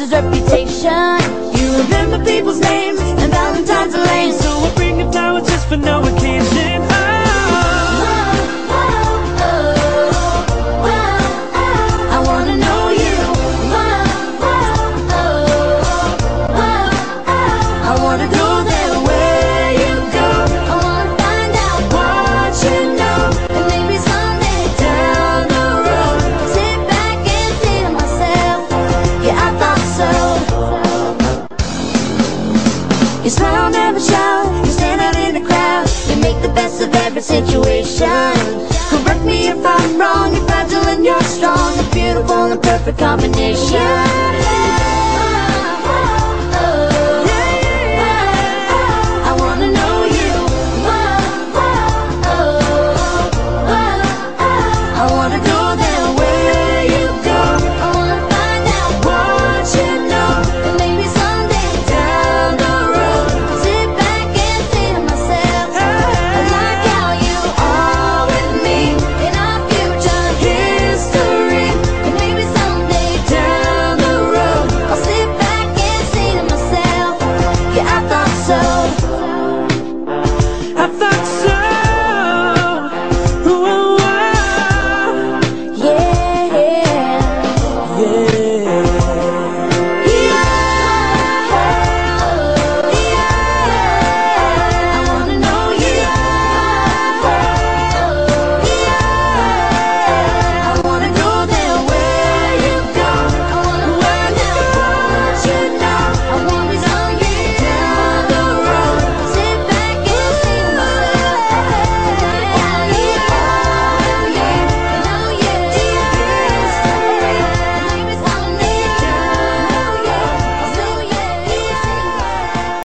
his reputation. You remember people's names and Valentine's Lane. So I bring you flowers just for no occasion. I wanna know you. I wanna go there where you go. I wanna find out what you know, and maybe someday down the road, sit back and say to myself, yeah, I thought so. You smile, never shout, you stand out in the crowd, you make the best of every situation. Correct me if I'm wrong, you're fragile and you're strong, a beautiful and perfect combination.